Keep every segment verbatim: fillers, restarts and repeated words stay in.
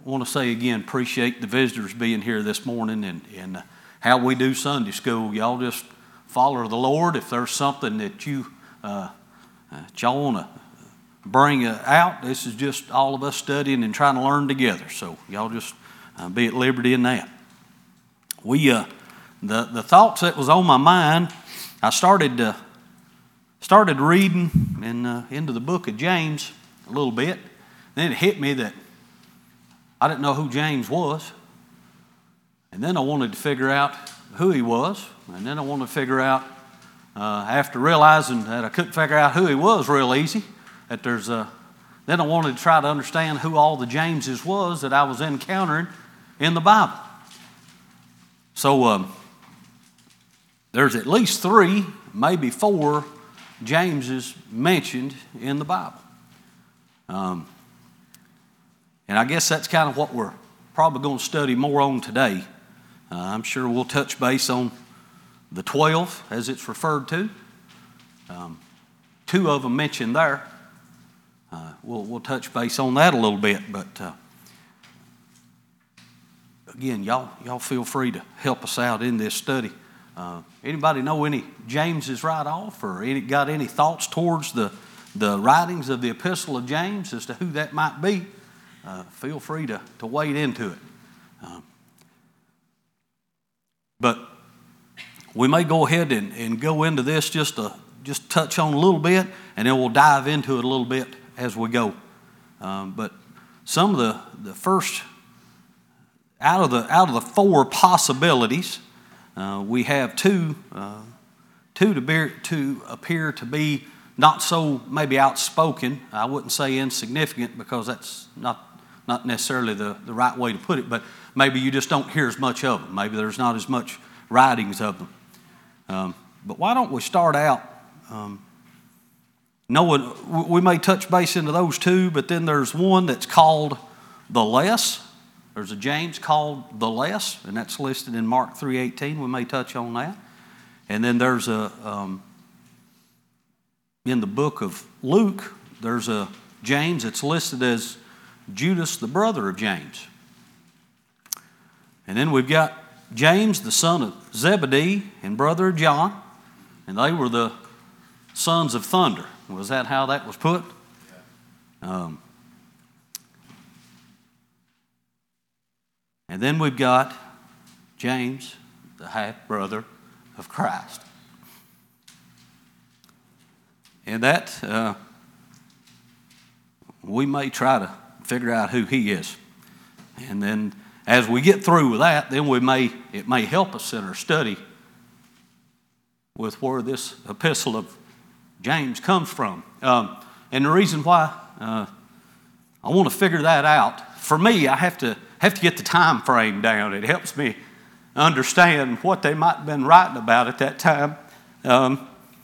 want to say again, appreciate the visitors being here this morning and, and uh, how we do Sunday school. Y'all just follow the Lord. If there's something that you uh, that y'all want to bring uh, out, this is just all of us studying and trying to learn together. So y'all just uh, be at liberty in that. We uh, the the thoughts that was on my mind, I started uh, started reading in uh, into the book of James a little bit. Then it hit me that I didn't know who James was. And then I wanted to figure out who he was. And then I wanted to figure out, uh, after realizing that I couldn't figure out who he was real easy, that there's a, then I wanted to try to understand who all the Jameses was that I was encountering in the Bible. So um, there's at least three, maybe four Jameses mentioned in the Bible. Um, and I guess that's kind of what we're probably going to study more on today. Uh, I'm sure we'll touch base on the twelve as it's referred to. Um, two of them mentioned there. Uh, we'll, we'll touch base on that a little bit. But uh, again, y'all, y'all feel free to help us out in this study. Uh, anybody know any Jameses right off, or any, got any thoughts towards the, the writings of the Epistle of James as to who that might be? Uh, feel free to, to wade into it. Um, but we may go ahead and, and go into this just to just touch on a little bit, and then we'll dive into it a little bit as we go. Um, but some of the, the first, out of the out of the four possibilities, uh, we have two uh, two to be to appear to be not so maybe outspoken. I wouldn't say insignificant, because that's not not necessarily the, the right way to put it, but maybe you just don't hear as much of them. Maybe there's not as much writings of them. Um, but why don't we start out um, knowing, we may touch base into those two, but then there's one that's called the Less. There's a James called the Less, and that's listed in Mark three eighteen. We may touch on that. And then there's a, um, in the book of Luke, there's a James that's listed as Judas, the brother of James. And then we've got James, the son of Zebedee and brother of John, and they were the sons of thunder. Was that how that was put? Um, and then we've got James, the half-brother of Christ. And that, uh, we may try to figure out who he is. And then as we get through with that, then we may it may help us in our study with where this epistle of James comes from. Um, and the reason why uh, I want to figure that out, for me, I have to have to get the time frame down. It helps me understand what they might have been writing about at that time. Um,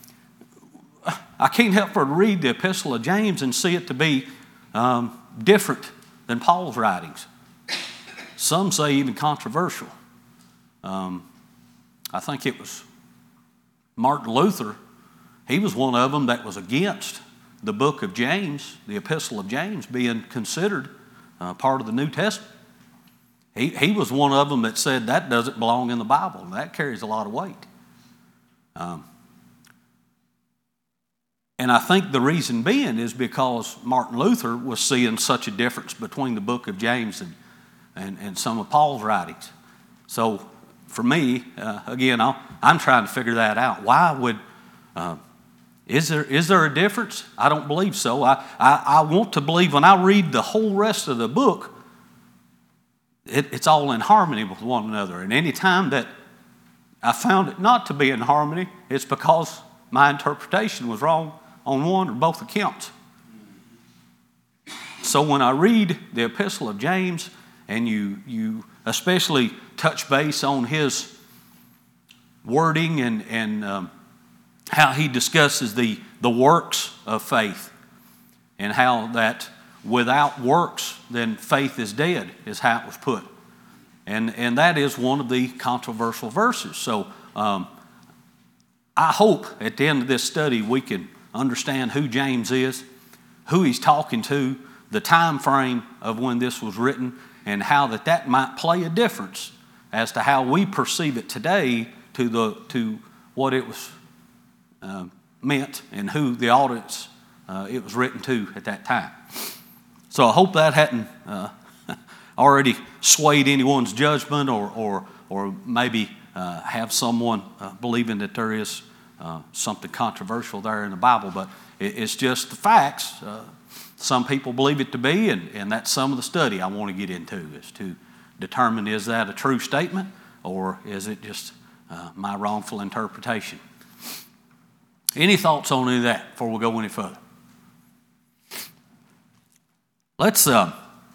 I can't help but read the epistle of James and see it to be um, different than Paul's writings. Some say even controversial. Um, I think it was Martin Luther. He was one of them that was against the book of James, the epistle of James, being considered uh, part of the New Testament. He, he was one of them that said that doesn't belong in the Bible, and that carries a lot of weight. Um, And I think the reason being is because Martin Luther was seeing such a difference between the book of James and, and, and some of Paul's writings. So for me, uh, again, I'll, I'm trying to figure that out. Why would, uh, is there is there a difference? I don't believe so. I, I, I want to believe when I read the whole rest of the book, it, it's all in harmony with one another. And any time that I found it not to be in harmony, it's because my interpretation was wrong on one or both accounts. So when I read the epistle of James, and you you especially touch base on his wording and, and um, how he discusses the, the works of faith, and how that without works, then faith is dead, is how it was put. And, and that is one of the controversial verses. So um, I hope at the end of this study we can understand who James is, who he's talking to, the time frame of when this was written and how that that might play a difference as to how we perceive it today to the to what it was uh, meant and who the audience uh, it was written to at that time. So I hope that hadn't uh, already swayed anyone's judgment or or or maybe uh, have someone uh, believing that there is uh, something controversial there in the Bible, but it, it's just the facts. Uh, some people believe it to be, and, and that's some of the study I want to get into, is to determine, is that a true statement or is it just uh, my wrongful interpretation? Any thoughts on any of that before we go any further? Let's uh,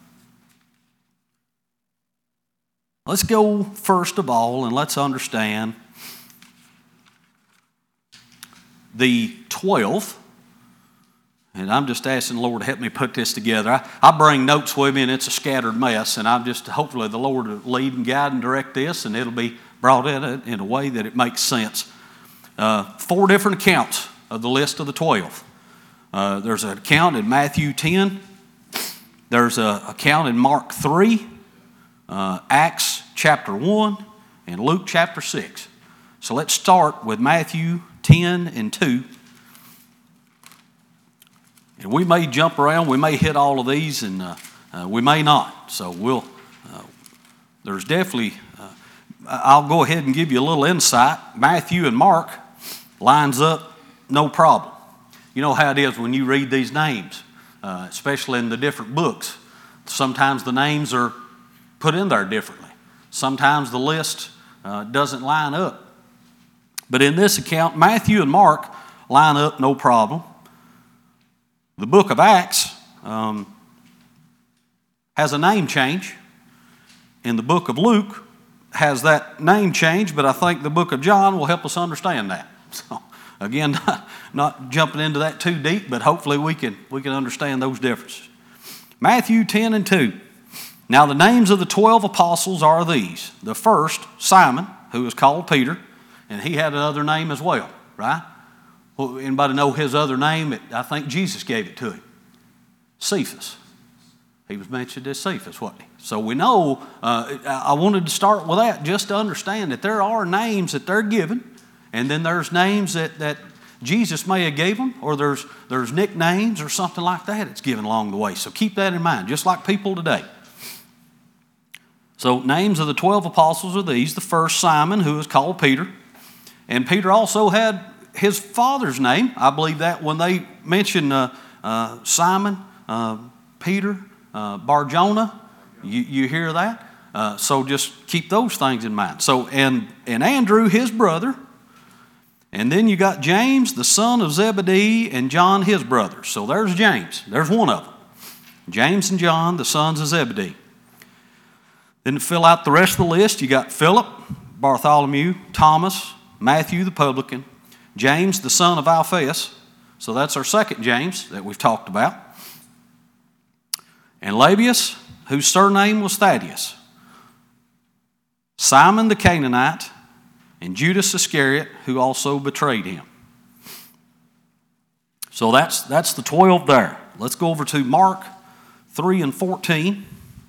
let's go first of all, and let's understand the twelve. And I'm just asking the Lord to help me put this together. I, I bring notes with me, and it's a scattered mess. And I'm just hopefully the Lord will lead and guide and direct this, and it'll be brought in in a way that it makes sense. Uh, four different accounts of the list of the twelve. Uh, there's an account in Matthew ten. There's an account in Mark three, uh, Acts chapter one, and Luke chapter six. So let's start with Matthew ten and two. And we may jump around, we may hit all of these, and uh, uh, we may not. So we'll, uh, there's definitely, uh, I'll go ahead and give you a little insight. Matthew and Mark lines up, no problem. You know how it is when you read these names, uh, especially in the different books. Sometimes the names are put in there differently. Sometimes the list uh, doesn't line up. But in this account, Matthew and Mark line up, no problem. The book of Acts um, has a name change. And the book of Luke has that name change, but I think the book of John will help us understand that. So, again, not, not jumping into that too deep, but hopefully we can, we can understand those differences. Matthew ten and two. Now the names of the twelve apostles are these. The first, Simon, who is called Peter, and he had another name as well, right? Well, anybody know his other name? It, I think Jesus gave it to him. Cephas. He was mentioned as Cephas, wasn't he? So we know, uh, I wanted to start with that just to understand that there are names that they're given, and then there's names that, that Jesus may have gave them, or there's, there's nicknames or something like that that's given along the way. So keep that in mind, just like people today. So names of the twelve apostles are these. The first, Simon, who is called Peter. And Peter also had his father's name. I believe that when they mention uh, uh, Simon, uh, Peter, uh, Bar-Jonah, you, you hear that. Uh, so just keep those things in mind. So and and Andrew, his brother, and then you got James, the son of Zebedee, and John, his brother. So there's James. There's one of them. James and John, the sons of Zebedee. Then to fill out the rest of the list, you got Philip, Bartholomew, Thomas, Matthew the publican, James the son of Alphaeus, so that's our second James that we've talked about, and Lebbaeus, whose surname was Thaddeus, Simon the Canaanite, and Judas Iscariot, who also betrayed him. So that's, that's the twelve there. Let's go over to Mark three and fourteen.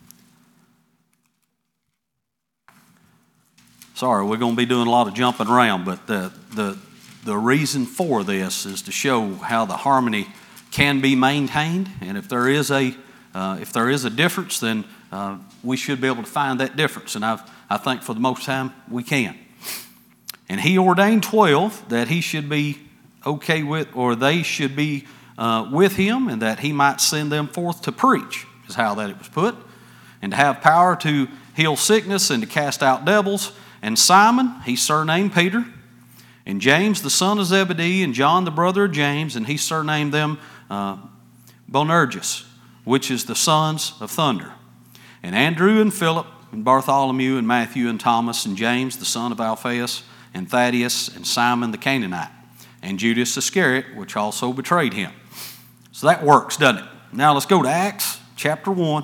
Sorry, we're going to be doing a lot of jumping around, but the, the, the reason for this is to show how the harmony can be maintained, and if there is a, uh, if there is a difference, then uh, we should be able to find that difference, and I've, I think for the most time we can. And he ordained twelve that he should be okay with, or they should be uh, with him, and that he might send them forth to preach, is how that it was put, and to have power to heal sickness and to cast out devils. And Simon, he surnamed Peter, and James the son of Zebedee, and John the brother of James, and he surnamed them uh, Boanerges, which is the sons of thunder. And Andrew and Philip, and Bartholomew, and Matthew, and Thomas, and James the son of Alphaeus, and Thaddeus, and Simon the Canaanite, and Judas Iscariot, which also betrayed him. So that works, doesn't it? Now let's go to Acts chapter one.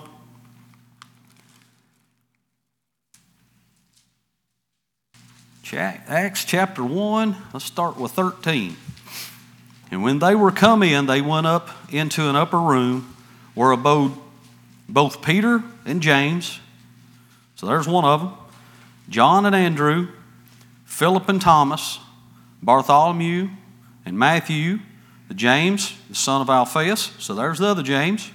Acts chapter one, let's start with thirteen. And when they were come in, they went up into an upper room where abode both Peter and James, so there's one of them, John and Andrew, Philip and Thomas, Bartholomew and Matthew, the James, the son of Alphaeus, so there's the other James,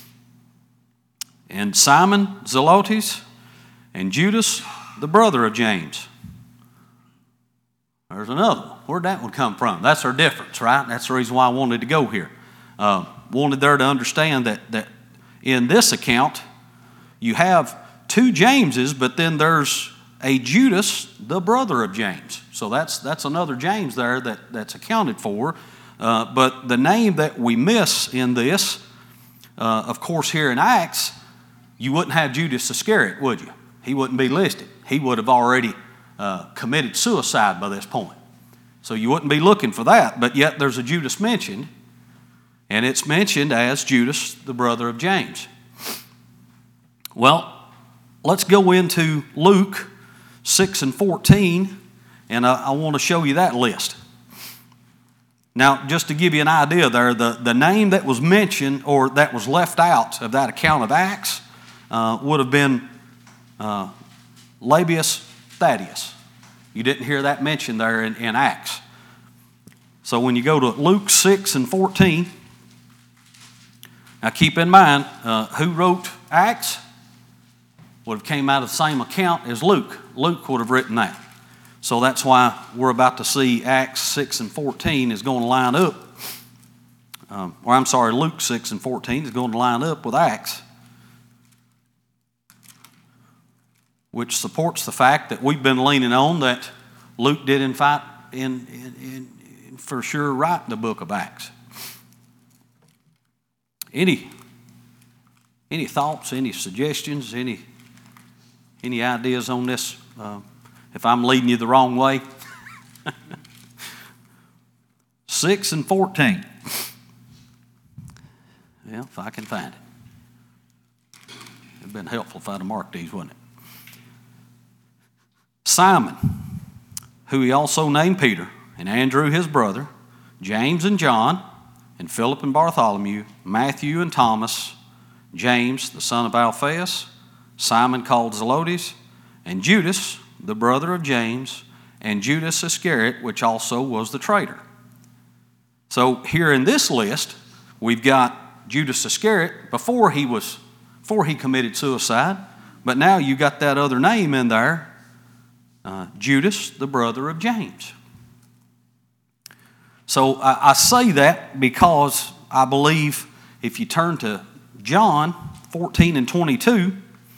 and Simon Zelotes, and Judas, the brother of James. There's another one. Where'd that one come from? That's our difference, right? That's the reason why I wanted to go here. Uh, wanted there to understand that, that in this account, you have two Jameses, but then there's a Judas, the brother of James. So that's that's another James there that, that's accounted for. Uh, but the name that we miss in this, uh, of course, here in Acts, you wouldn't have Judas Iscariot, would you? He wouldn't be listed. He would have already uh, committed suicide by this point. So you wouldn't be looking for that, but yet there's a Judas mentioned, and it's mentioned as Judas, the brother of James. Well, let's go into Luke six and fourteen, and I, I want to show you that list. Now, just to give you an idea there, the, the name that was mentioned or that was left out of that account of Acts uh, would have been uh, Labius Thaddeus. You didn't hear that mentioned there in, in Acts. So when you go to Luke six and fourteen, now keep in mind, uh, who wrote Acts would have came out of the same account as Luke. Luke would have written that. So that's why we're about to see Acts six and fourteen is going to line up. Um, or I'm sorry, Luke six and fourteen is going to line up with Acts, which supports the fact that we've been leaning on that Luke did in fact in, in, in for sure write the book of Acts. Any any thoughts, any suggestions, any any ideas on this? Uh, if I'm leading you the wrong way. six and fourteen. Well, if I can find it. It'd been helpful if I'd have marked these, wouldn't it? Simon, who he also named Peter, and Andrew his brother, James and John, and Philip and Bartholomew, Matthew and Thomas, James the son of Alphaeus, Simon called Zelotes, and Judas, the brother of James, and Judas Iscariot, which also was the traitor. So here in this list, we've got Judas Iscariot before he was, before he committed suicide, but now you got that other name in there, Uh, Judas, the brother of James. So I, I say that because I believe if you turn to John fourteen and twenty-two,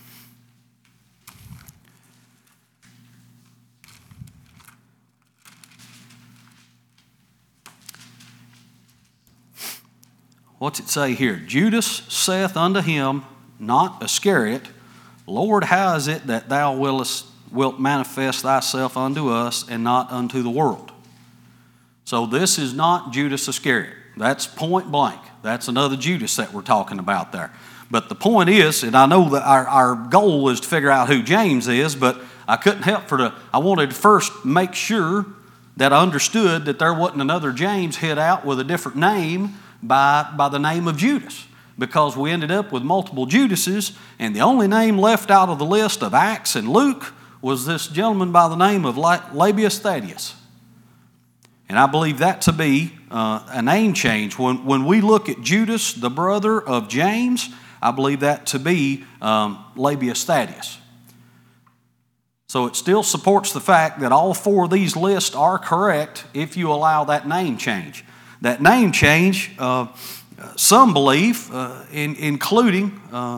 what's it say here? Judas saith unto him, not Iscariot, Lord, how is it that thou willest wilt manifest thyself unto us and not unto the world? So this is not Judas Iscariot. That's point blank. That's another Judas that we're talking about there. But the point is, and I know that our, our goal is to figure out who James is, but I couldn't help for the, I wanted to first make sure that I understood that there wasn't another James hid out with a different name by, by the name of Judas. Because we ended up with multiple Judases, and the only name left out of the list of Acts and Luke was this gentleman by the name of Labius Thaddeus. And I believe that to be uh, a name change. When, when we look at Judas, the brother of James, I believe that to be um, Labius Thaddeus. So it still supports the fact that all four of these lists are correct if you allow that name change. That name change, uh, some believe, uh, in, including... Uh,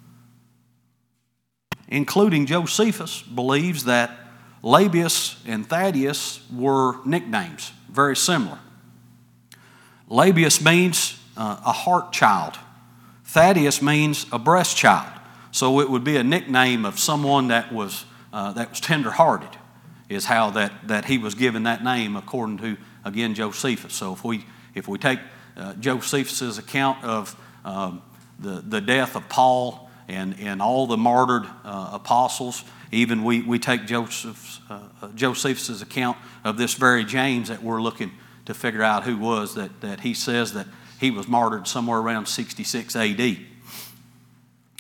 including Josephus, believes that Labius and Thaddeus were nicknames, very similar. Labius means uh, a heart child. Thaddeus means a breast child. So it would be a nickname of someone that was uh, that was tender-hearted, is how that, that he was given that name according to, again, Josephus. So if we if we take uh, Josephus's account of um, the, the death of Paul, And, and all the martyred uh, apostles, even we, we take Joseph's, uh, Josephus' account of this very James that we're looking to figure out who was, that, that he says that he was martyred somewhere around sixty-six A D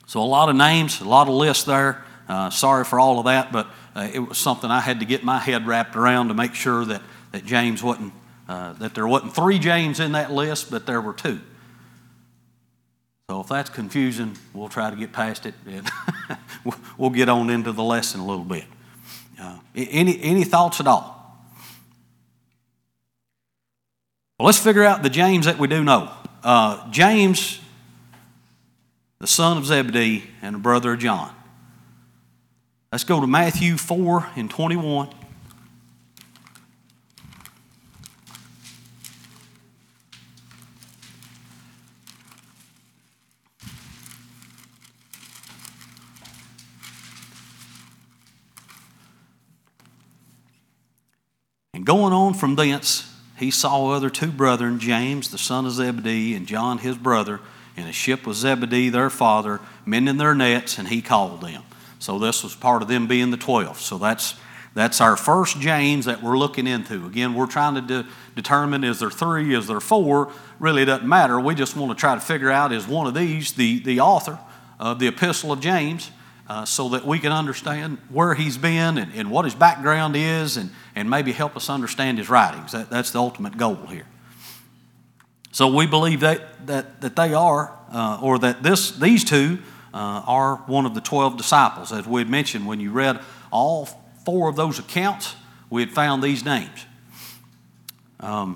So a lot of names, a lot of lists there. Uh, sorry for all of that, but uh, it was something I had to get my head wrapped around to make sure that, that James wasn't, uh, that there wasn't three James in that list, but there were two. So if that's confusing, we'll try to get past it, and we'll get on into the lesson a little bit. Uh, any, any thoughts at all? Well, let's figure out the James that we do know. Uh, James, the son of Zebedee and the brother of John. Let's go to Matthew four and twenty-one. And going on from thence, he saw other two brethren, James the son of Zebedee and John his brother, in a ship with Zebedee their father, mending their nets, and he called them. So this was part of them being the twelve. So that's that's our first James that we're looking into. Again, we're trying to de- determine, is there three, is there four? Really doesn't matter. We just want to try to figure out, is one of these the, the author of the Epistle of James, uh, so that we can understand where he's been and, and what his background is, and, and maybe help us understand his writings. That, that's the ultimate goal here. So we believe that that, that they are, uh, or that this these two uh, are one of the twelve disciples. As we had mentioned, when you read all four of those accounts, we had found these names. Um,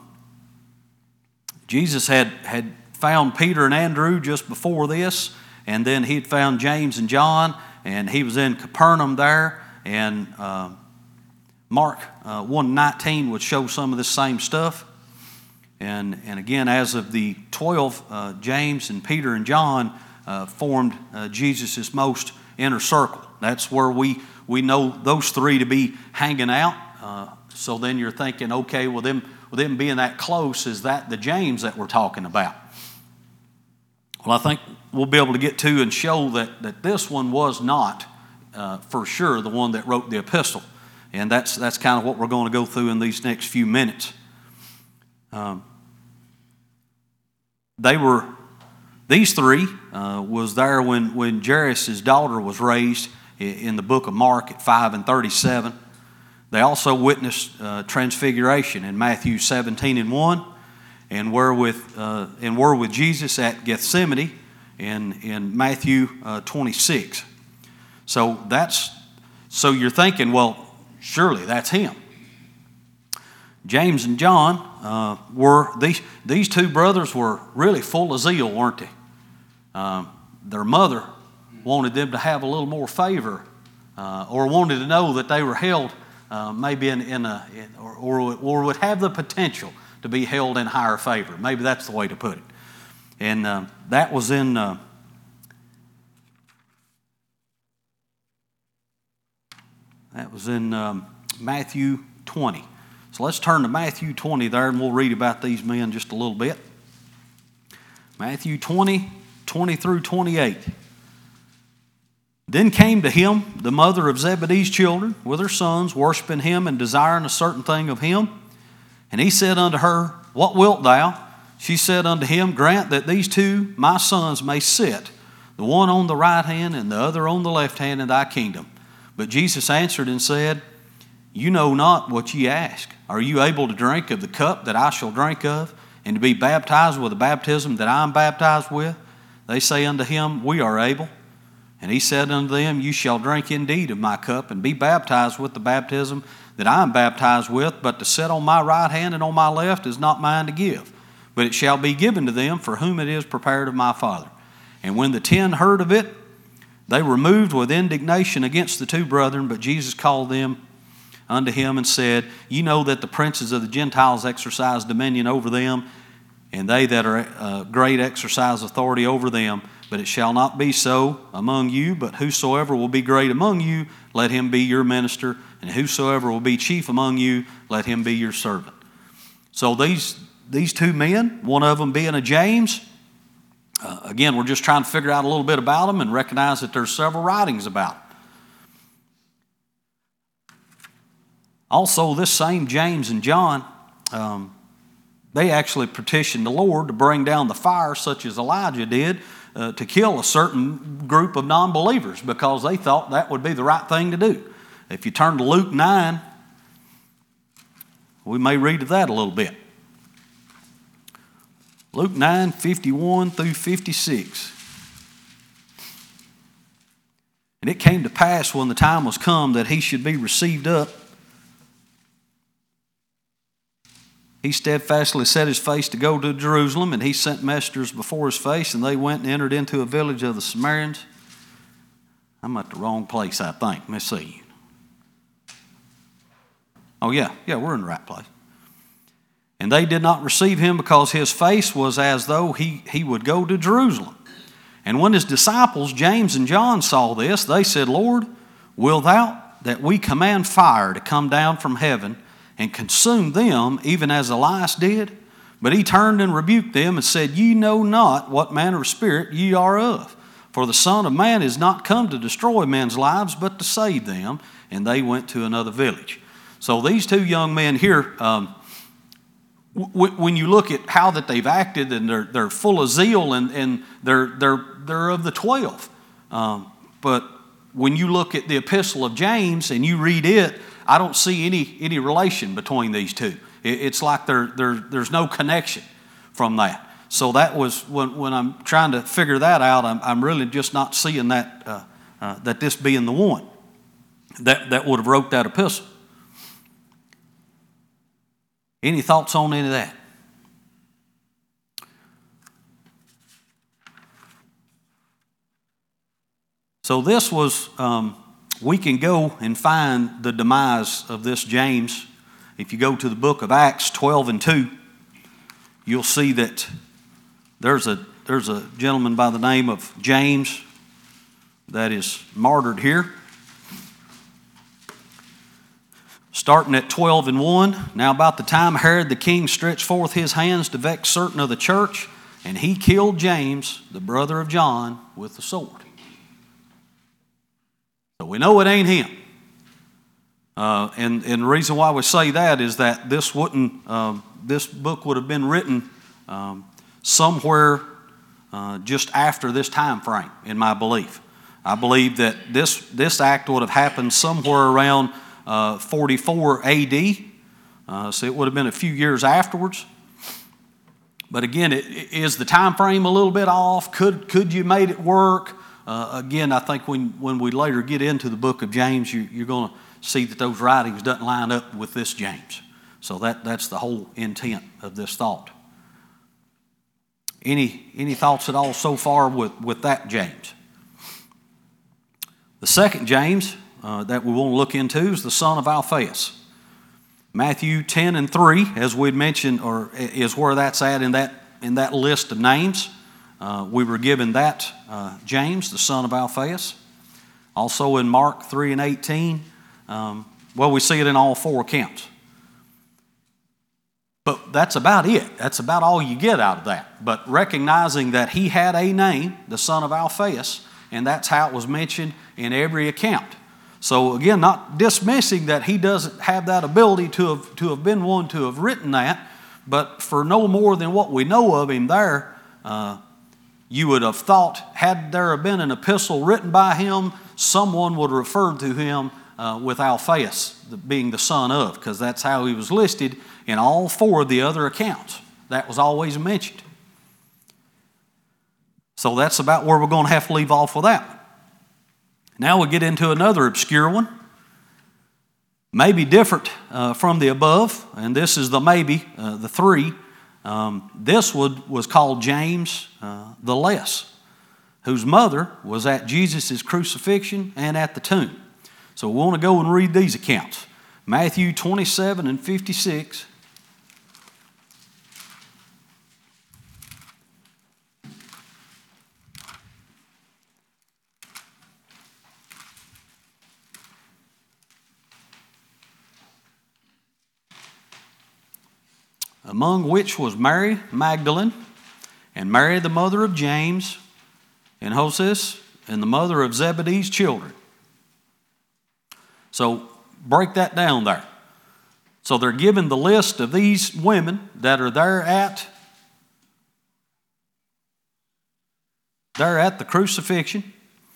Jesus had, had found Peter and Andrew just before this, and then he had found James and John, and he was in Capernaum there, and uh, Mark uh, one nineteen would show some of this same stuff. And, and again, as of the twelve, uh, James and Peter and John uh, formed uh, Jesus' most inner circle. That's where we, we know those three to be hanging out. Uh, so then you're thinking, okay, well them, well them being that close, is that the James that we're talking about? Well, I think we'll be able to get to and show that, that this one was not uh, for sure the one that wrote the epistle. And that's, that's kind of what we're going to go through in these next few minutes. Um, they were, these three uh, was there when, when Jairus' daughter was raised in the book of Mark at five and thirty-seven. They also witnessed uh, transfiguration in Matthew seventeen and one, and were with, uh, and were with Jesus at Gethsemane in, in Matthew uh, twenty-six. So that's, so you're thinking, well, surely that's him. James and John uh, were, these, these two brothers were really full of zeal, weren't they? Um, their mother wanted them to have a little more favor, uh, or wanted to know that they were held uh, maybe in, in a, in, or, or, or would have the potential to be held in higher favor. Maybe that's the way to put it. And uh, that was in uh, that was in um, Matthew twenty. So let's turn to Matthew twenty there, and we'll read about these men just a little bit. Matthew twenty, twenty through twenty-eight. Then came to him the mother of Zebedee's children with her sons, worshiping him and desiring a certain thing of him. And he said unto her, What wilt thou? She said unto him, Grant that these two my sons may sit, the one on the right hand and the other on the left hand in thy kingdom. But Jesus answered and said, You know not what ye ask. Are you able to drink of the cup that I shall drink of, and to be baptized with the baptism that I am baptized with? They say unto him, We are able. And he said unto them, You shall drink indeed of my cup, and be baptized with the baptism that I am baptized with, but to sit on my right hand and on my left is not mine to give, but it shall be given to them for whom it is prepared of my Father. And when the ten heard of it, they were moved with indignation against the two brethren, but Jesus called them unto him and said, You know that the princes of the Gentiles exercise dominion over them, and they that are uh, great exercise authority over them. But it shall not be so among you, but whosoever will be great among you, let him be your minister, and whosoever will be chief among you, let him be your servant. So these, these two men, one of them being a James, uh, again, we're just trying to figure out a little bit about them and recognize that there's several writings about them. Also, this same James and John, um, they actually petitioned the Lord to bring down the fire such as Elijah did uh, to kill a certain group of non-believers because they thought that would be the right thing to do. If you turn to Luke nine, we may read of that a little bit. Luke nine, fifty-one through fifty-six. And it came to pass when the time was come that he should be received up, he steadfastly set his face to go to Jerusalem, and he sent messengers before his face, and they went and entered into a village of the Samaritans. I'm at the wrong place, I think. Let me see. Oh, yeah, yeah, we're in the right place. And they did not receive him because his face was as though he, he would go to Jerusalem. And when his disciples, James and John, saw this, they said, Lord, wilt thou that we command fire to come down from heaven and consume them, even as Elias did? But he turned and rebuked them and said, Ye know not what manner of spirit ye are of. For the Son of Man is not come to destroy men's lives, but to save them. And they went to another village. So these two young men here, um, w- when you look at how that they've acted, and they're, they're full of zeal, and, and they're, they're, they're of the twelve. Um, but when you look at the epistle of James and you read it, I don't see any, any relation between these two. It, it's like there, there, there's no connection from that. So that was, when, when I'm trying to figure that out, I'm, I'm really just not seeing that, uh, uh, that this being the one that, that would have wrote that epistle. Any thoughts on any of that? So this was, um, we can go and find the demise of this James. If you go to the book of Acts twelve and two, you'll see that there's a, there's a gentleman by the name of James that is martyred here. Starting at twelve and one, now about the time Herod the king stretched forth his hands to vex certain of the church, and he killed James, the brother of John, with the sword. So we know it ain't him. Uh, and, and the reason why we say that is that this wouldn't, um, this book would have been written um, somewhere uh, just after this time frame, in my belief. I believe that this, this act would have happened somewhere around uh, forty-four A D, uh, so it would have been a few years afterwards. But again, it, is the time frame a little bit off? Could, could you made it work? Uh, again, I think when, when we later get into the book of James, you, you're going to see that those writings doesn't line up with this James. So that, that's the whole intent of this thought. Any, any thoughts at all so far with, with that James? The second James uh, that we want to look into is the son of Alphaeus. Matthew ten and three, as we'd mentioned, or is where that's at in that, in that list of names. Uh, we were given that uh, James, the son of Alphaeus. Also in Mark three and eighteen, um, well, we see it in all four accounts. But that's about it. That's about all you get out of that. But recognizing that he had a name, the son of Alphaeus, and that's how it was mentioned in every account. So again, not dismissing that he doesn't have that ability to have, to have been one to have written that, but for no more than what we know of him there, uh, you would have thought, had there have been an epistle written by him, someone would have referred to him uh, with Alphaeus, being the son of, because that's how he was listed in all four of the other accounts. That was always mentioned. So that's about where we're going to have to leave off with that one. Now we get into another obscure one. Maybe different uh, from the above, and this is the maybe, uh, the three. Um, this would, was called James uh, the Less, whose mother was at Jesus' crucifixion and at the tomb. So we want to go and read these accounts. Matthew twenty-seven and fifty-six. Among which was Mary Magdalene, and Mary the mother of James, and Joses, and the mother of Zebedee's children. So break that down there. So they're given the list of these women that are there at there at the crucifixion.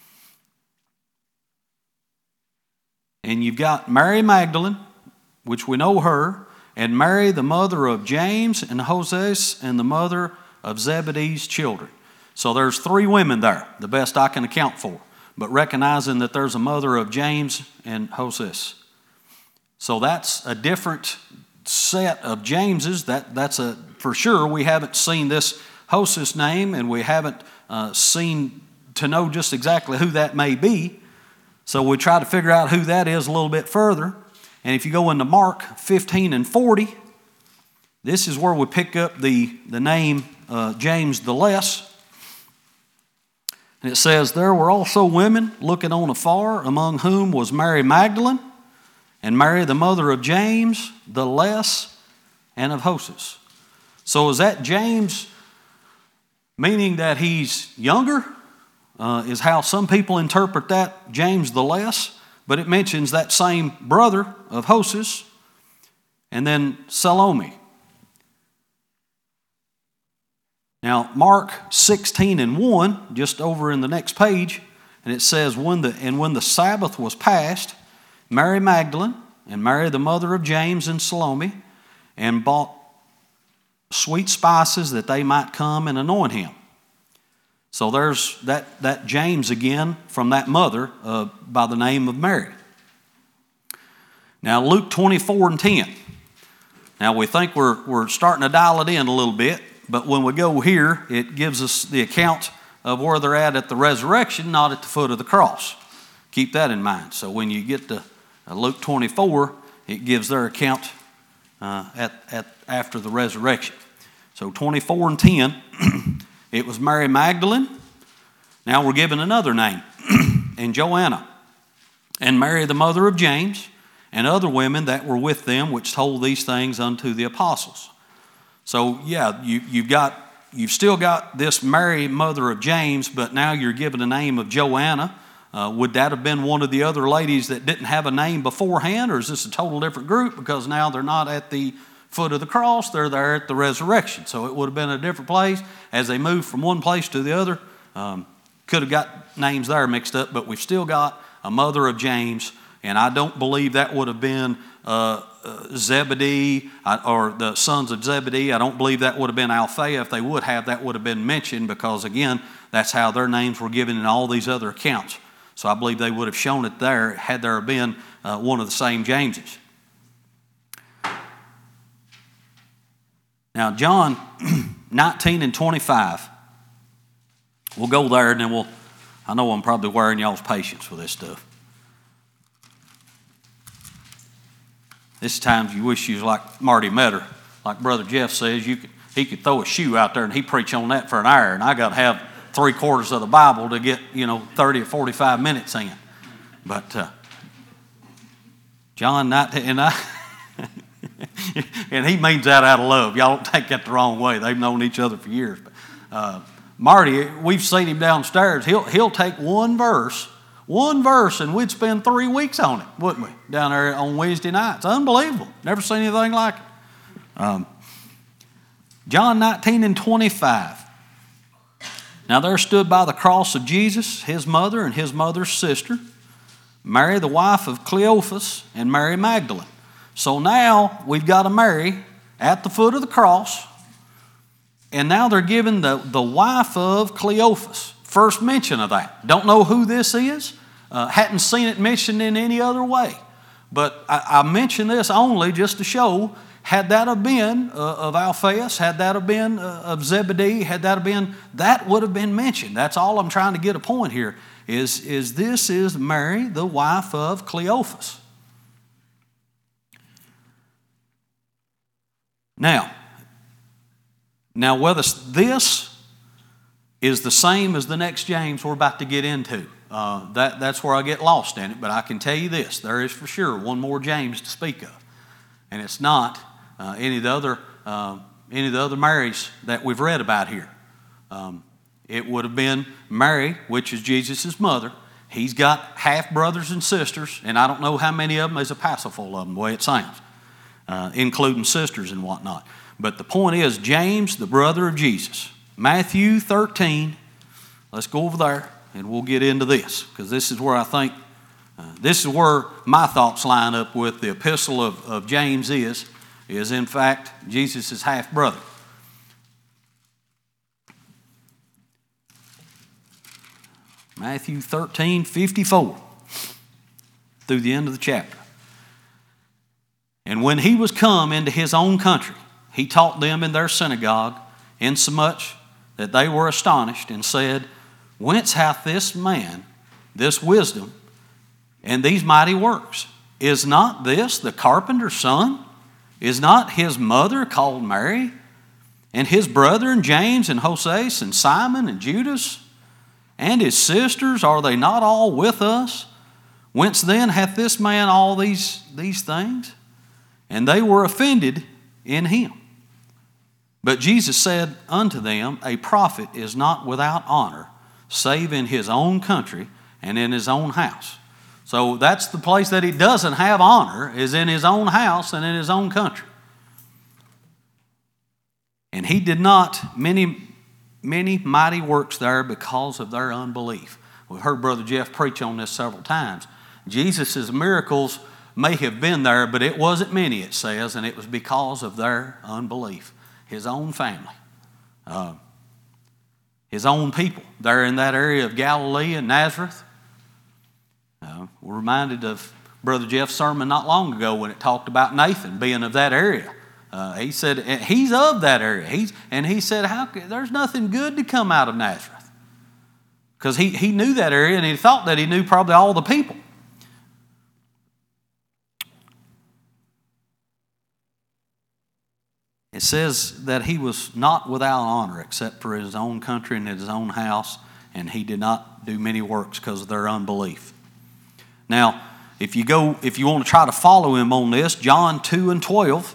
And you've got Mary Magdalene, which we know her, and Mary, the mother of James and Joses, and the mother of Zebedee's children. So there's three women there, the best I can account for, but recognizing that there's a mother of James and Joses. So that's a different set of Jameses. That, that's a, for sure, we haven't seen this Joses name, and we haven't uh, seen to know just exactly who that may be. So we try to figure out who that is a little bit further. And if you go into Mark fifteen and forty, this is where we pick up the, the name uh, James the Less. And it says, there were also women looking on afar, among whom was Mary Magdalene, and Mary the mother of James the Less, and of Joses. So is that James meaning that he's younger? Uh, is how some people interpret that, James the Less. But it mentions that same brother of Joses, and then Salome. Now, Mark sixteen and one, just over in the next page, and it says, when the, and when the Sabbath was past, Mary Magdalene and Mary the mother of James and Salome, and bought sweet spices that they might come and anoint him. So there's that, that James again from that mother uh, by the name of Mary. Now Luke twenty-four and ten. Now we think we're, we're starting to dial it in a little bit, but when we go here, it gives us the account of where they're at at the resurrection, not at the foot of the cross. Keep that in mind. So when you get to Luke twenty-four, it gives their account uh, at, at after the resurrection. So twenty-four and ten, it was Mary Magdalene. Now we're given another name, and Joanna, and Mary the mother of James, and other women that were with them, which told these things unto the apostles. So yeah, you, you've got you've still got this Mary, mother of James, but now you're given a name of Joanna. Uh, would that have been one of the other ladies that didn't have a name beforehand, or is this a total different group? Because now they're not at the foot of the cross, they're there at the resurrection. So it would have been a different place. As they moved from one place to the other, um, could have got names there mixed up, but we've still got a mother of James, and I don't believe that would have been uh, uh, Zebedee uh, or the sons of Zebedee. I don't believe that would have been Alphaeus. If they would have, that would have been mentioned, because again, that's how their names were given in all these other accounts. So I believe they would have shown it there had there been uh, one of the same Jameses. Now, John nineteen and twenty-five. We'll go there, and then we'll, I know I'm probably wearing y'all's patience with this stuff. This times you wish you was like Marty Metter. Like Brother Jeff says, you could, he could throw a shoe out there and he preach on that for an hour, and I got to have three quarters of the Bible to get, you know, thirty or forty-five minutes in. But uh, John nineteen, and I... and he means that out of love. Y'all don't take that the wrong way. They've known each other for years. But, uh, Marty, we've seen him downstairs. He'll he'll take one verse, one verse, and we'd spend three weeks on it, wouldn't we? Down there on Wednesday nights. Unbelievable. Never seen anything like it. Um, John nineteen and twenty-five. Now there stood by the cross of Jesus, his mother and his mother's sister, Mary the wife of Cleophas, and Mary Magdalene. So now we've got a Mary at the foot of the cross, and now they're given the, the wife of Cleophas. First mention of that. Don't know who this is. Uh, hadn't seen it mentioned in any other way. But I, I mention this only just to show, had that have been uh, of Alphaeus, had that have been uh, of Zebedee, had that have been, that would have been mentioned. That's all I'm trying to get a point here, is, is this is Mary, the wife of Cleophas. Now, now whether this is the same as the next James we're about to get into, uh, that, that's where I get lost in it, but I can tell you this, there is for sure one more James to speak of, and it's not uh, any of the other uh, any of the other Marys that we've read about here. Um, it would have been Mary, which is Jesus' mother. He's got half brothers and sisters, and I don't know how many of them. There's a passel of them, the way it sounds. Uh, including sisters and whatnot. But the point is, James, the brother of Jesus. Matthew thirteen, let's go over there and we'll get into this, because this is where I think, uh, this is where my thoughts line up with the epistle of, of James is, is in fact Jesus' half-brother. Matthew thirteen fifty-four through the end of the chapter. And when he was come into his own country, he taught them in their synagogue, insomuch that they were astonished, and said, Whence hath this man this wisdom and these mighty works? Is not this the carpenter's son? Is not his mother called Mary? And his brethren James and Joses and Simon and Judas? And his sisters, are they not all with us? Whence then hath this man all these, these things? And they were offended in him. But Jesus said unto them, A prophet is not without honor, save in his own country and in his own house. So that's the place that he doesn't have honor, is in his own house and in his own country. And he did not many, many mighty works there because of their unbelief. We've heard Brother Jeff preach on this several times. Jesus' miracles may have been there, but it wasn't many, it says, and it was because of their unbelief. His own family, uh, his own people there in that area of Galilee and Nazareth. Uh, we're reminded of Brother Jeff's sermon not long ago when it talked about Nathan being of that area. Uh, he said he's of that area. He's, and he said, "How could, there's nothing good to come out of Nazareth." Because he, he knew that area, and he thought that he knew probably all the people. It says that he was not without honor except for his own country and his own house, and he did not do many works because of their unbelief. Now, if you go, if you want to try to follow him on this, John two and twelve.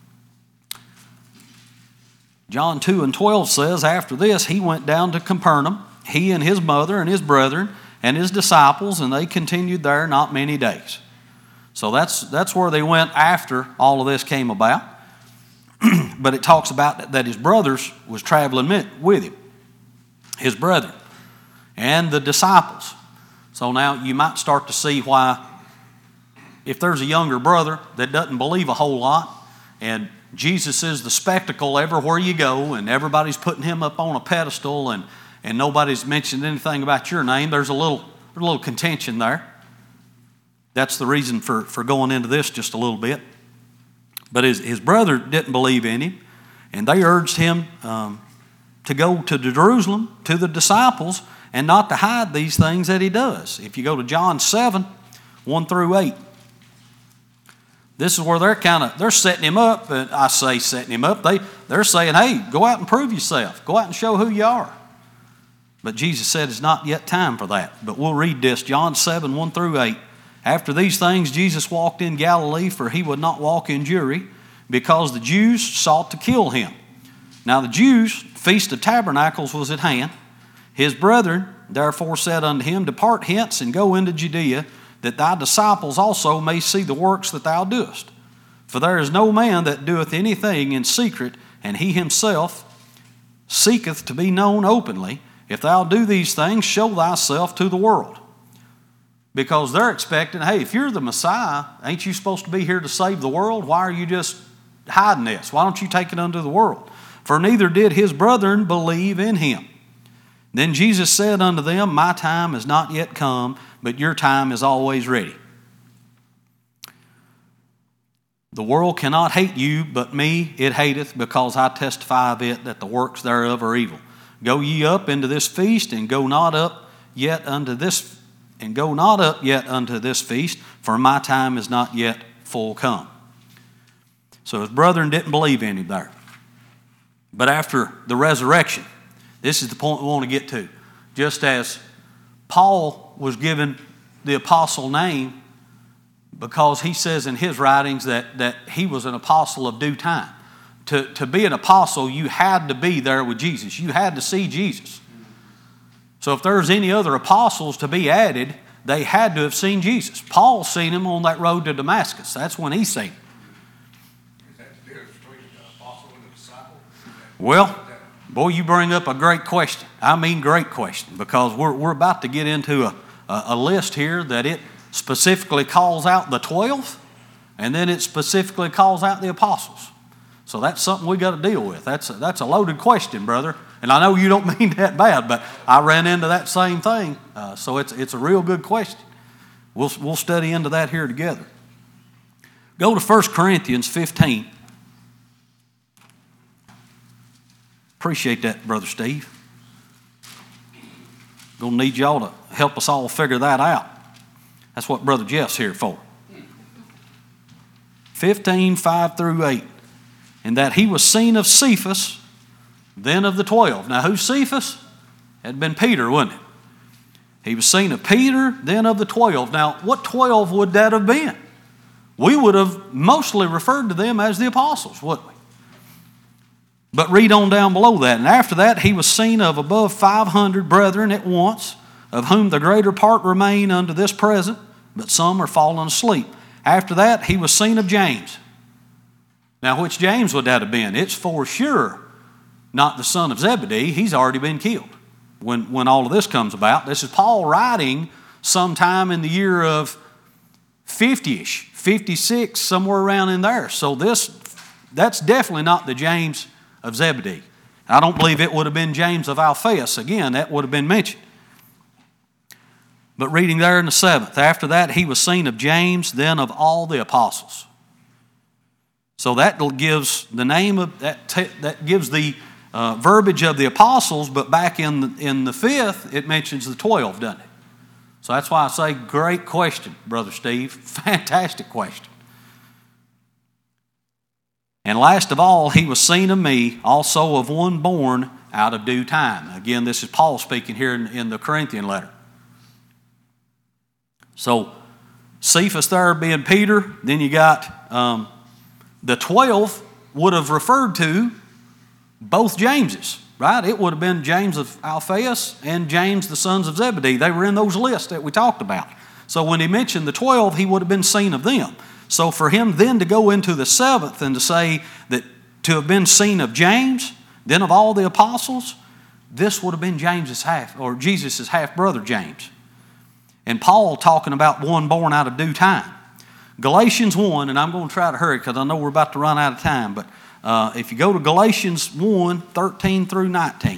John two and twelve says, after this he went down to Capernaum, he and his mother and his brethren and his disciples, and they continued there not many days. So that's that's where they went after all of this came about. But it talks about that his brothers was traveling with him, his brethren, and the disciples. So now you might start to see why, if there's a younger brother that doesn't believe a whole lot, and Jesus is the spectacle everywhere you go, and everybody's putting him up on a pedestal, and, and nobody's mentioned anything about your name, there's a little, a little contention there. That's the reason for, for going into this just a little bit. But his, his brother didn't believe in him, and they urged him um, to go to Jerusalem, to the disciples, and not to hide these things that he does. If you go to John seven, one through eight, this is where they're kind of, they're setting him up, and I say setting him up, they, they're saying, hey, go out and prove yourself. Go out and show who you are. But Jesus said it's not yet time for that. But we'll read this, John seven, one through eight. After these things, Jesus walked in Galilee, for he would not walk in Jewry, because the Jews sought to kill him. Now the Jews' feast of tabernacles was at hand. His brethren therefore said unto him, Depart hence and go into Judea, that thy disciples also may see the works that thou doest. For there is no man that doeth anything in secret, and he himself seeketh to be known openly. If thou do these things, show thyself to the world. Because they're expecting, hey, if you're the Messiah, ain't you supposed to be here to save the world? Why are you just hiding this? Why don't you take it unto the world? For neither did his brethren believe in him. Then Jesus said unto them, My time is not yet come, but your time is always ready. The world cannot hate you, but me it hateth, because I testify of it that the works thereof are evil. Go ye up into this feast, and go not up yet unto this And go not up yet unto this feast, for my time is not yet full come. So his brethren didn't believe in him there. But after the resurrection, this is the point we want to get to. Just as Paul was given the apostle name because he says in his writings that, that he was an apostle of due time. To, to be an apostle, you had to be there with Jesus. You had to see Jesus. So if there's any other apostles to be added, they had to have seen Jesus. Paul seen him on that road to Damascus. That's when he seen him. Is that the difference between the apostle and the disciple? Well, Boy, you bring up a great question. I mean great question, because we're, we're about to get into a, a, a list here that it specifically calls out the twelve, and then it specifically calls out the apostles. So that's something we got to deal with. That's a, that's a loaded question, brother. And I know you don't mean that bad, but I ran into that same thing. Uh, so it's it's a real good question. We'll we'll study into that here together. Go to First Corinthians fifteen. Appreciate that, Brother Steve. Gonna need y'all to help us all figure that out. That's what Brother Jeff's here for. fifteen, five through eight. And that he was seen of Cephas, then of the twelve. Now, who's Cephas? Had been Peter, wasn't it? He was seen of Peter, then of the twelve. Now, what twelve would that have been? We would have mostly referred to them as the apostles, wouldn't we? But read on down below that. And after that, he was seen of above five hundred brethren at once, of whom the greater part remain unto this present, but some are fallen asleep. After that, he was seen of James. Now, which James would that have been? It's for sure not the son of Zebedee. He's already been killed when, when all of this comes about. This is Paul writing sometime in the year of fifty-ish, fifty-six, somewhere around in there. So this, that's definitely not the James of Zebedee. I don't believe it would have been James of Alphaeus. Again, that would have been mentioned. But reading there in the seventh, after that he was seen of James, then of all the apostles. So that gives the name of that. T- that gives the uh, verbiage of the apostles. But back in the, in the fifth, it mentions the twelve, doesn't it? So that's why I say, great question, Brother Steve. Fantastic question. And last of all, he was seen of me, also of one born out of due time. Again, this is Paul speaking here in, in the Corinthian letter. So Cephas there being Peter, then you got um, the twelve would have referred to both Jameses, right? It would have been James of Alphaeus and James the sons of Zebedee. They were in those lists that we talked about. So when he mentioned the twelve, he would have been seen of them. So for him then to go into the seventh and to say that to have been seen of James, then of all the apostles, this would have been James's half, or Jesus' half brother James. And Paul talking about one born out of due time. Galatians one, and I'm going to try to hurry because I know we're about to run out of time, but uh, if you go to Galatians one, thirteen through nineteen.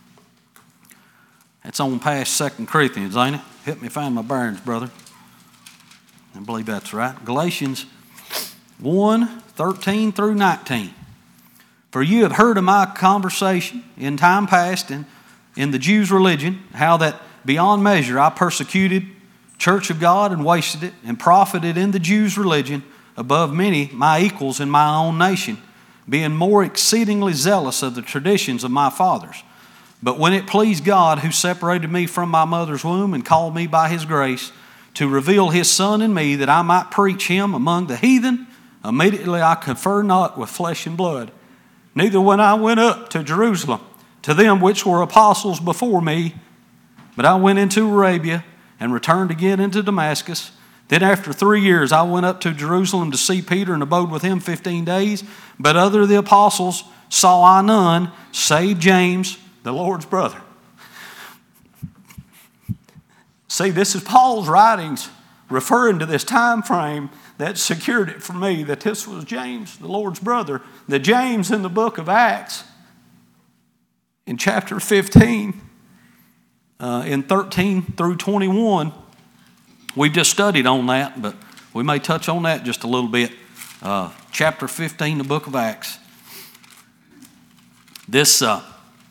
That's on past Second Corinthians, ain't it? Help me find my bearings, brother. I believe that's right. Galatians one, thirteen through nineteen. For you have heard of my conversation in time past in, in the Jews' religion, how that beyond measure I persecuted church of God and wasted it, and profited in the Jews' religion above many my equals in my own nation, being more exceedingly zealous of the traditions of my fathers. But when it pleased God, who separated me from my mother's womb and called me by his grace, to reveal his Son in me, that I might preach him among the heathen, immediately I confer not with flesh and blood. Neither when I went up to Jerusalem, to them which were apostles before me, but I went into Arabia, and returned again into Damascus. Then after three years I went up to Jerusalem to see Peter, and abode with him fifteen days. But other of the apostles saw I none, save James, the Lord's brother. See, this is Paul's writings referring to this time frame that secured it for me, that this was James, the Lord's brother. The James in the book of Acts, in chapter fifteen, uh, in thirteen through twenty-one, we've just studied on that, but we may touch on that just a little bit. Uh, chapter fifteen, the book of Acts. This, uh,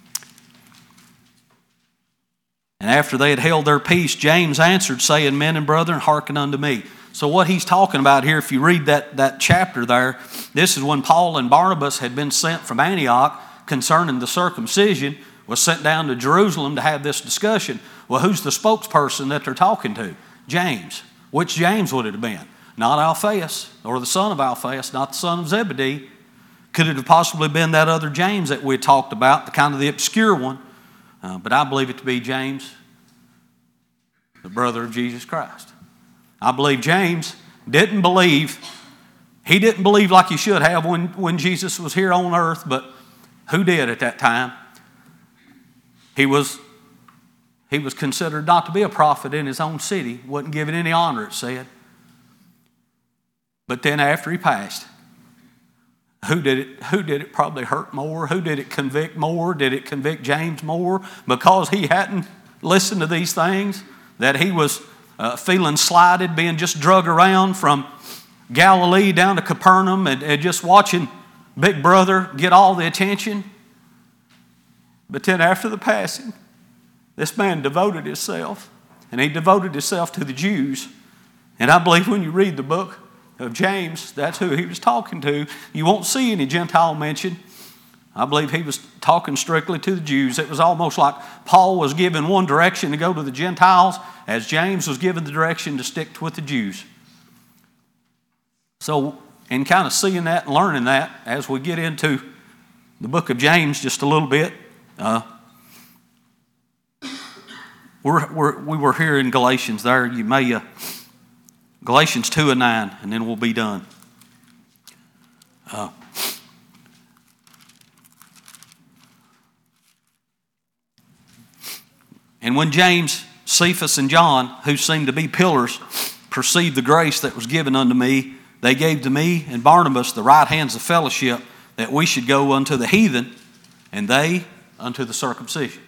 and after they had held their peace, James answered, saying, Men and brethren, hearken unto me. So what he's talking about here, if you read that, that chapter there, this is when Paul and Barnabas had been sent from Antioch concerning the circumcision, was sent down to Jerusalem to have this discussion. Well, who's the spokesperson that they're talking to? James. Which James would it have been? Not Alphaeus, or the son of Alphaeus, not the son of Zebedee. Could it have possibly been that other James that we had talked about, the kind of the obscure one? Uh, but I believe it to be James, the brother of Jesus Christ. I believe James didn't believe, he didn't believe like he should have when, when Jesus was here on earth, but who did at that time? He was, he was considered not to be a prophet in his own city, wasn't given any honor, it said. But then after he passed, who did it, who did it probably hurt more? Who did it convict more? Did it convict James more? Because he hadn't listened to these things, that he was uh, feeling slighted, being just drug around from Galilee down to Capernaum and, and just watching Big Brother get all the attention. But then after the passing, this man devoted himself, and he devoted himself to the Jews. And I believe when you read the book of James, that's who he was talking to. You won't see any Gentile mention. I believe he was talking strictly to the Jews. It was almost like Paul was given one direction to go to the Gentiles, as James was given the direction to stick with the Jews. So, in kind of seeing that and learning that, as we get into the book of James just a little bit, uh, we're, we're, we were here in Galatians there. You may... Uh, Galatians two and nine, and then we'll be done. Uh, and when James, Cephas, and John, who seemed to be pillars, perceived the grace that was given unto me, they gave to me and Barnabas the right hands of fellowship, that we should go unto the heathen, and they unto the circumcision.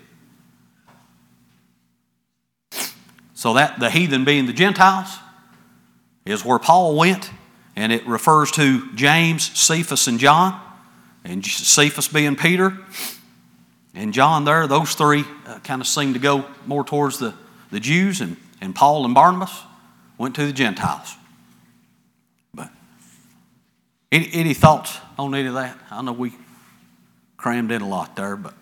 So that the heathen being the Gentiles is where Paul went, and it refers to James, Cephas, and John, and Cephas being Peter, and John there. Those three uh, kind of seem to go more towards the, the Jews, and, and Paul and Barnabas went to the Gentiles. But any, any thoughts on any of that? I know we crammed in a lot there, but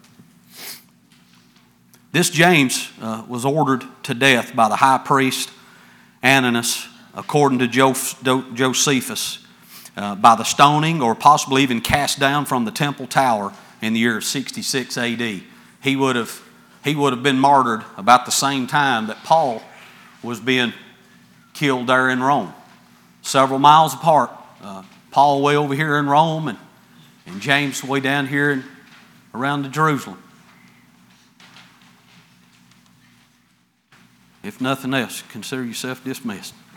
this James uh, was ordered to death by the high priest Ananias, according to Josephus, uh, by the stoning, or possibly even cast down from the temple tower in the year of sixty-six A D. He would have, he would have been martyred about the same time that Paul was being killed there in Rome. Several miles apart. Uh, Paul way over here in Rome, and, and James way down here in, around to Jerusalem. If nothing else, consider yourself dismissed.